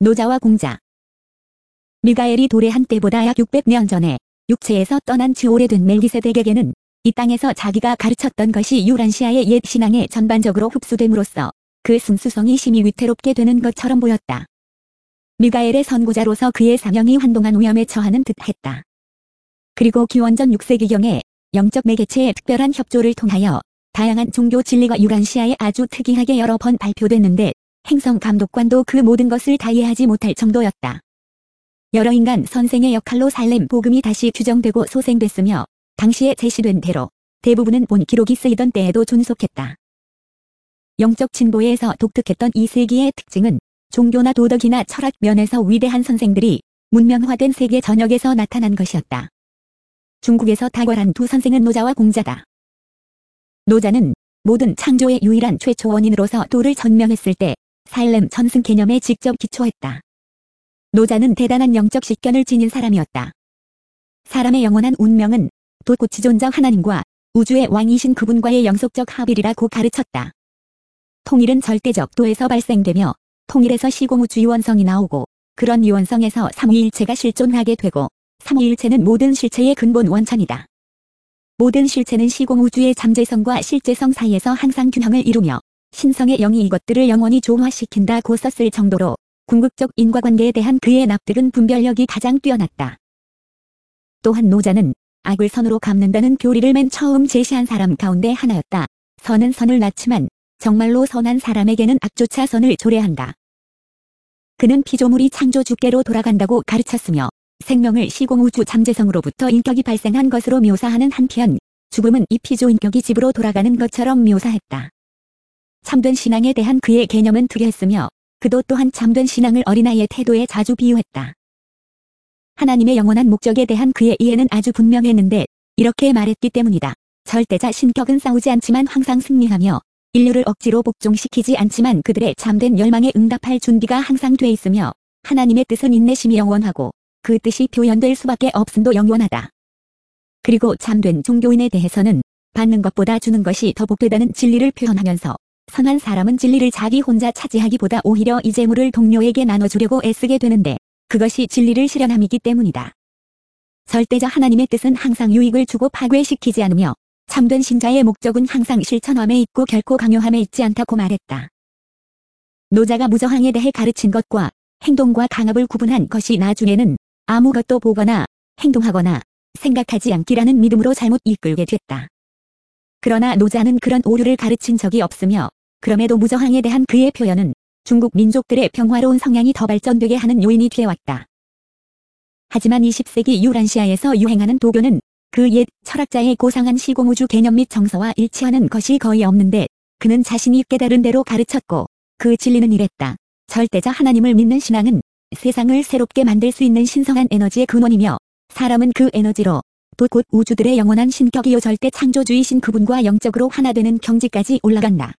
노자와 공자. 미가엘이 도래한 때보다 약 600년 전에 육체에서 떠난 지 오래된 멜기세덱에게는 이 땅에서 자기가 가르쳤던 것이 유란시아의 옛 신앙에 전반적으로 흡수됨으로써 그 승수성이 심히 위태롭게 되는 것처럼 보였다. 미가엘의 선구자로서 그의 사명이 한동안 위험에 처하는 듯 했다. 그리고 기원전 6세기경에 영적 매개체의 특별한 협조를 통하여 다양한 종교 진리가 유란시아에 아주 특이하게 여러 번 발표됐는데 행성 감독관도 그 모든 것을 다 이해하지 못할 정도였다. 여러 인간 선생의 역할로 살렘 복음이 다시 규정되고 소생됐으며 당시에 제시된 대로 대부분은 본 기록이 쓰이던 때에도 존속했다. 영적 진보에서 독특했던 이 세기의 특징은 종교나 도덕이나 철학 면에서 위대한 선생들이 문명화된 세계 전역에서 나타난 것이었다. 중국에서 탁월한 두 선생은 노자와 공자다. 노자는 모든 창조의 유일한 최초 원인으로서 도를 전명했을 때 살렘 전승 개념에 직접 기초했다. 노자는 대단한 영적 식견을 지닌 사람이었다. 사람의 영원한 운명은 도고치존자 하나님과 우주의 왕이신 그분과의 영속적 합일이라고 가르쳤다. 통일은 절대적 도에서 발생되며 통일에서 시공우주 유원성이 나오고 그런 유원성에서 삼위일체가 실존하게 되고 삼위일체는 모든 실체의 근본 원천이다. 모든 실체는 시공우주의 잠재성과 실제성 사이에서 항상 균형을 이루며 신성의 영이 이것들을 영원히 조화시킨다고 썼을 정도로 궁극적 인과관계에 대한 그의 납득은 분별력이 가장 뛰어났다. 또한 노자는 악을 선으로 갚는다는 교리를 맨 처음 제시한 사람 가운데 하나였다. 선은 선을 낳지만 정말로 선한 사람에게는 악조차 선을 초래한다. 그는 피조물이 창조 주께로 돌아간다고 가르쳤으며 생명을 시공우주 잠재성으로부터 인격이 발생한 것으로 묘사하는 한편 죽음은 이 피조인격이 집으로 돌아가는 것처럼 묘사했다. 참된 신앙에 대한 그의 개념은 특이했으며 그도 또한 참된 신앙을 어린아이의 태도에 자주 비유했다. 하나님의 영원한 목적에 대한 그의 이해는 아주 분명했는데 이렇게 말했기 때문이다. 절대자 신격은 싸우지 않지만 항상 승리하며 인류를 억지로 복종시키지 않지만 그들의 참된 열망에 응답할 준비가 항상 돼 있으며 하나님의 뜻은 인내심이 영원하고 그 뜻이 표현될 수밖에 없음도 영원하다. 그리고 참된 종교인에 대해서는 받는 것보다 주는 것이 더 복되다는 진리를 표현하면서 선한 사람은 진리를 자기 혼자 차지하기보다 오히려 이 재물을 동료에게 나눠주려고 애쓰게 되는데 그것이 진리를 실현함이기 때문이다. 절대자 하나님의 뜻은 항상 유익을 주고 파괴시키지 않으며 참된 신자의 목적은 항상 실천함에 있고 결코 강요함에 있지 않다고 말했다. 노자가 무저항에 대해 가르친 것과 행동과 강압을 구분한 것이 나중에는 아무것도 보거나 행동하거나 생각하지 않기라는 믿음으로 잘못 이끌게 됐다. 그러나 노자는 그런 오류를 가르친 적이 없으며 그럼에도 무저항에 대한 그의 표현은 중국 민족들의 평화로운 성향이 더 발전되게 하는 요인이 되어왔다. 하지만 20세기 유란시아에서 유행하는 도교는 그 옛 철학자의 고상한 시공우주 개념 및 정서와 일치하는 것이 거의 없는데 그는 자신이 깨달은 대로 가르쳤고 그 진리는 이랬다. 절대자 하나님을 믿는 신앙은 세상을 새롭게 만들 수 있는 신성한 에너지의 근원이며 사람은 그 에너지로 또 곧 우주들의 영원한 신격이요 절대 창조주이신 그분과 영적으로 하나 되는 경지까지 올라간다.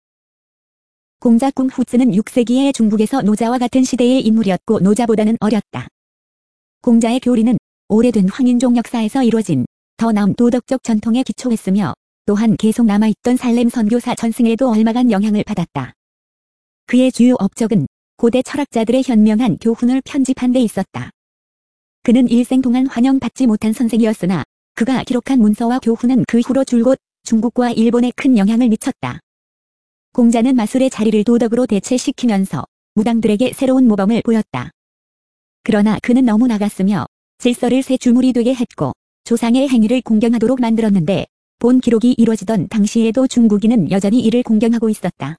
공자 궁후츠는 6세기의 중국에서 노자와 같은 시대의 인물이었고 노자보다는 어렸다. 공자의 교리는 오래된 황인종 역사에서 이루어진 더 나은 도덕적 전통에 기초했으며 또한 계속 남아있던 살렘 선교사 전승에도 얼마간 영향을 받았다. 그의 주요 업적은 고대 철학자들의 현명한 교훈을 편집한 데 있었다. 그는 일생 동안 환영받지 못한 선생이었으나 그가 기록한 문서와 교훈은 그 후로 줄곧 중국과 일본에 큰 영향을 미쳤다. 공자는 마술의 자리를 도덕으로 대체시키면서 무당들에게 새로운 모범을 보였다. 그러나 그는 너무 나갔으며 질서를 새 주물이 되게 했고 조상의 행위를 공경하도록 만들었는데 본 기록이 이루어지던 당시에도 중국인은 여전히 이를 공경하고 있었다.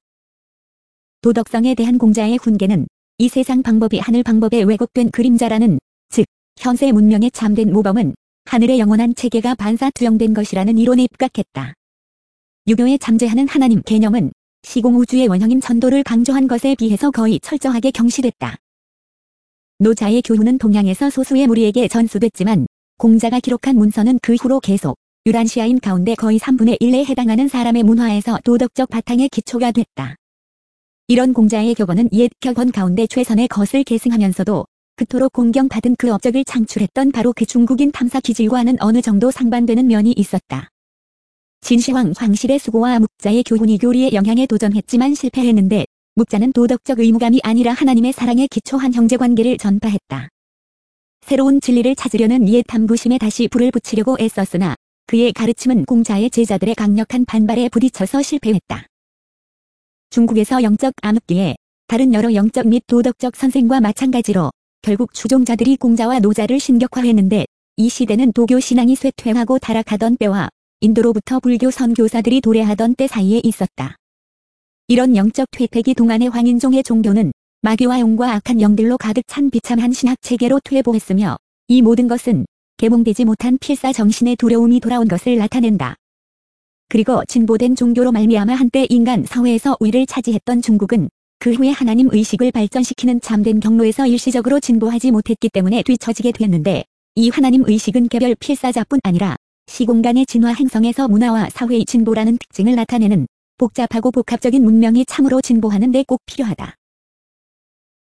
도덕성에 대한 공자의 훈계는 이 세상 방법이 하늘 방법에 왜곡된 그림자라는 즉 현세 문명의 참된 모범은 하늘의 영원한 체계가 반사투영된 것이라는 이론에 입각했다. 유교에 잠재하는 하나님 개념은 시공우주의 원형인 천도를 강조한 것에 비해서 거의 철저하게 경시됐다. 노자의 교훈은 동양에서 소수의 무리에게 전수됐지만 공자가 기록한 문서는 그 후로 계속 유란시아인 가운데 거의 3분의 1에 해당하는 사람의 문화에서 도덕적 바탕의 기초가 됐다. 이런 공자의 격언은 옛 격언 가운데 최선의 것을 계승하면서도 그토록 공경받은 그 업적을 창출했던 바로 그 중국인 탐사 기질과는 어느 정도 상반되는 면이 있었다. 진시황 황실의 수고와 묵자의 교훈이 교리에 영향에 도전했지만 실패했는데 묻자는 도덕적 의무감이 아니라 하나님의 사랑에 기초한 형제관계를 전파했다. 새로운 진리를 찾으려는 옛 탐구심에 다시 불을 붙이려고 애썼으나 그의 가르침은 공자의 제자들의 강력한 반발에 부딪혀서 실패했다. 중국에서 영적 암흑기에 다른 여러 영적 및 도덕적 선생과 마찬가지로 결국 추종자들이 공자와 노자를 신격화했는데 이 시대는 도교 신앙이 쇠퇴하고 타락하던 때와 인도로부터 불교 선교사들이 도래하던 때 사이에 있었다. 이런 영적 퇴폐기 동안의 황인종의 종교는 마귀와 용과 악한 영들로 가득 찬 비참한 신학체계로 퇴보했으며 이 모든 것은 개몽되지 못한 필사 정신의 두려움이 돌아온 것을 나타낸다. 그리고 진보된 종교로 말미암아 한때 인간 사회에서 우위를 차지했던 중국은 그 후에 하나님 의식을 발전시키는 참된 경로에서 일시적으로 진보하지 못했기 때문에 뒤처지게 됐는데 이 하나님 의식은 개별 필사자뿐 아니라 시공간의 진화 행성에서 문화와 사회의 진보라는 특징을 나타내는 복잡하고 복합적인 문명이 참으로 진보하는 데 꼭 필요하다.